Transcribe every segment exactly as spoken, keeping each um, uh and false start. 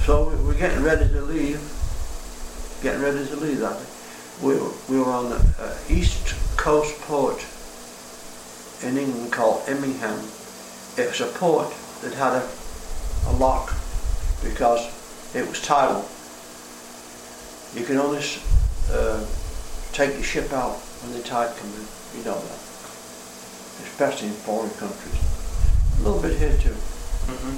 So we we're getting ready to leave. Getting ready to leave that. We were, we were on the uh, east coast port in England called Immingham. It was a port that had a, a lock because it was tidal. You can only uh, take your ship out when the tide comes in. You know that. Especially in foreign countries. A little bit here too. Mm-hmm.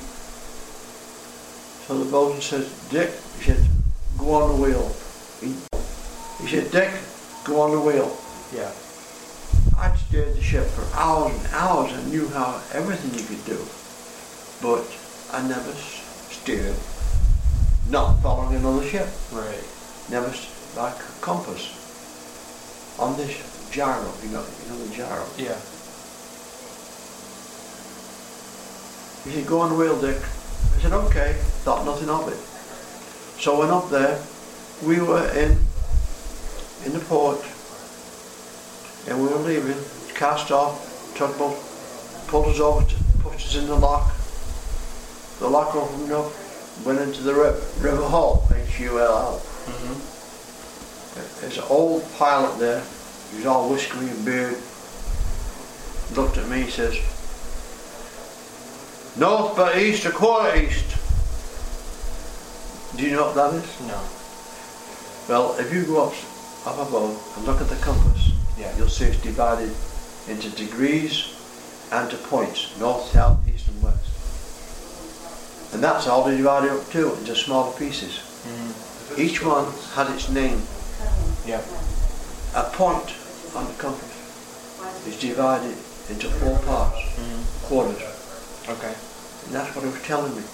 So the bosun says, Dick, he said, go on the wheel. He, he said, Dick, go on the wheel. Yeah. I'd steered the ship for hours and hours and knew how everything you could do. But I never steered, not following another ship. Right. Never like a compass. On this gyro, you know, you know the gyro. Yeah. He said, go on the wheel, Dick. I said, okay. Thought nothing of it. So I went up there. We were in in the port, and we were leaving. Cast off. Tugboat pulled us over, to, pushed us in the lock. The lock opened up. Went into the river, river Hull, H U L L. Mm-hmm. There's an old pilot there. He was all whiskery and beard. Looked at me. He says, north by east, a quarter east. Do you know what that is? No. Well, if you go up, up above and look at the compass, Yeah. you'll see it's divided into degrees and to points, north, south, east and west. And that's all they divided up to, into smaller pieces. Mm-hmm. Each one had its name. Yeah. A point on the compass is divided into four parts, Mm-hmm. quarters. Okay. And that's what he was telling me.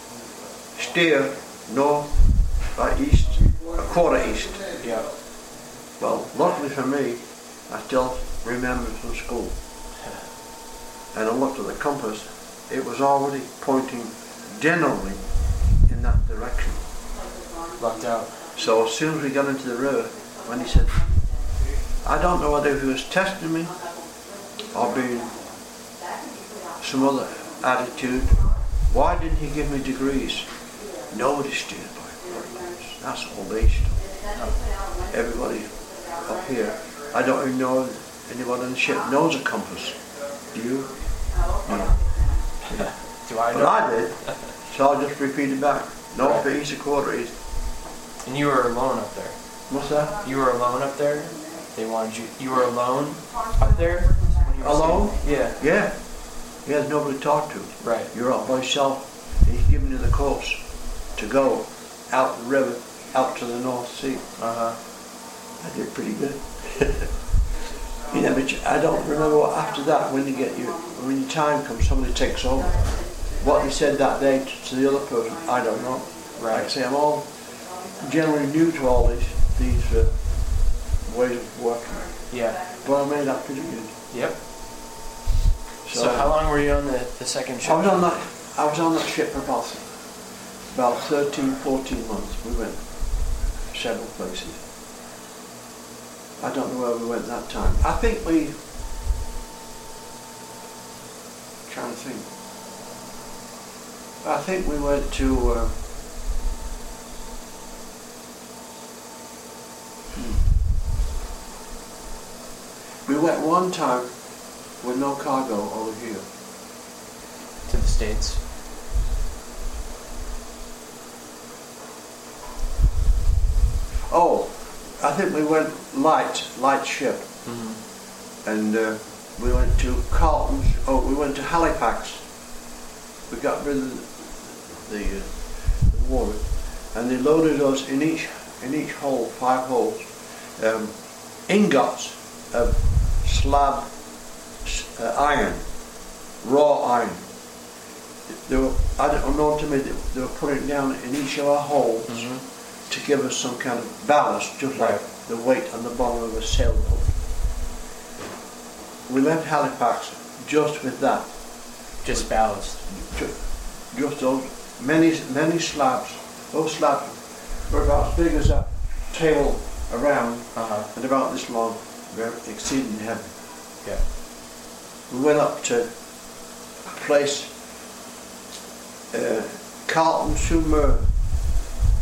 Steer north by east, a quarter east. Yeah. Well, luckily for me, I still remember from school. And I looked at the compass, it was already pointing generally in that direction. Lucked out. So as soon as we got into the river, when he said, I don't know whether he was testing me or being some other attitude, why didn't he give me degrees? Nobody steered by quarters. That's old age stuff. Everybody up here, I don't even know if anyone on the ship knows a compass. Do you? No. Do I know? But I did, so I'll just repeat it back. North by Right. east, a quarter east. And you were alone up there. What's that? You were alone up there? They wanted you, you were alone up there? When you were Alone? staying? Yeah. Yeah. He has nobody to talk to. Right. You're out by yourself. And he's giving you the course to go out the river, out to the North Sea. Uh-huh. I did pretty good. You know, but I don't remember what after that, when you get your, when your time comes, somebody takes over. What they said that day to, to the other person, I don't know. Right. Like I say, I'm all generally new to all these these uh, ways of working, Yeah. but I made that pretty good. Yep. So, how long were you on the, the second ship? I was on that. I was on that ship for about about thirteen, fourteen months. We went several places. I don't know where we went that time. I think we. Trying to think. I think we went to. Uh, hmm. We went one time with no cargo over here. To the States. Oh, I think we went light, light ship, Mm-hmm. and uh, we went to Carlton's. Oh, we went to Halifax. We got rid of the, the, uh, the water, and they loaded us in each in each hole, five holes, um, ingots of slab uh, iron, raw iron. They were, I don't know to me, they, they were putting it down in each of our holes. Mm-hmm. To give us some kind of ballast, just like Right. the weight on the bottom of a sailboat. We left Halifax just with that, Just ballast. just, just those many many slabs. Those slabs were about as big as that table around Uh-huh. and about this long, very exceedingly heavy. Yeah. We went up to a place, uh, Carlton sur Mer,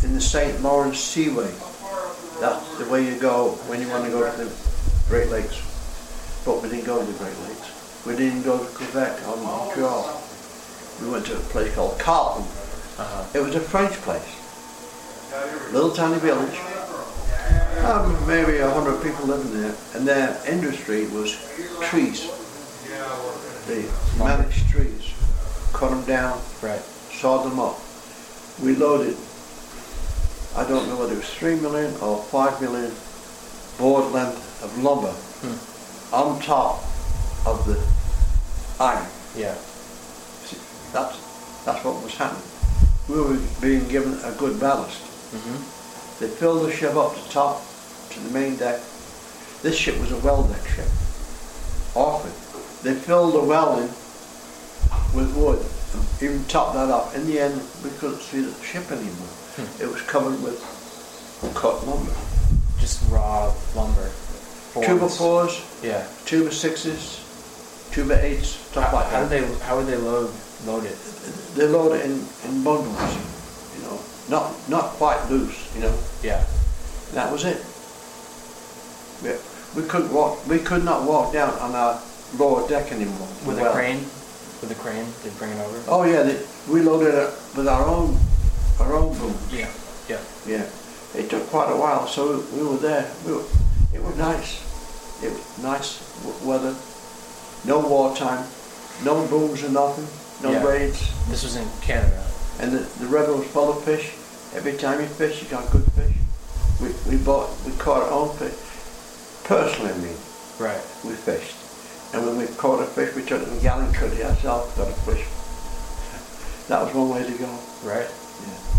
in the Saint Lawrence Seaway. That's the way you go when you want to go to the Great Lakes. But we didn't go to the Great Lakes. We didn't go to Quebec or Montreal. We went to a place called Carleton. Uh-huh. It was a French place. Little tiny village. Um, maybe a hundred people living there. And their industry was trees. They managed trees. Cut them down. Right. Sawed them up. We loaded, I don't know whether it was three million or five million board length of lumber Hmm. on top of the iron. Yeah. See, that's, that's what was happening. We were being given a good ballast. Mm-hmm. They filled the ship up to top, to the main deck. This ship was a well deck ship. Often. They filled the well in with wood. Even topped that up. In the end, we couldn't see the ship anymore. Hmm. It was covered with cut lumber. Just raw lumber. Boards. Two by fours, Yeah. two by sixes, two by eights, stuff How, like how that. did they how would they load load it? They load it in, in bundles, you know, not not quite loose, you know. Yeah. And that was it. We, we couldn't walk. We could not walk down on our lower deck anymore. With Well, a crane? With a crane, they bring it over. Oh yeah, they, we loaded it with our own our own booms. Yeah. Yeah. Yeah, it took quite a while, so we were there. We were, it was nice. It was nice w- weather. No wartime. No booms or nothing. No Yeah. raids. This was in Canada. And the, the river was full of fish. Every time you fish, you got good fish. We we bought we caught our own fish. Personally, I mean, Right. we fished. And when we caught a fish, we took it in Gallencurdy ourselves, got a fish. That was one way to go. Right. Yeah.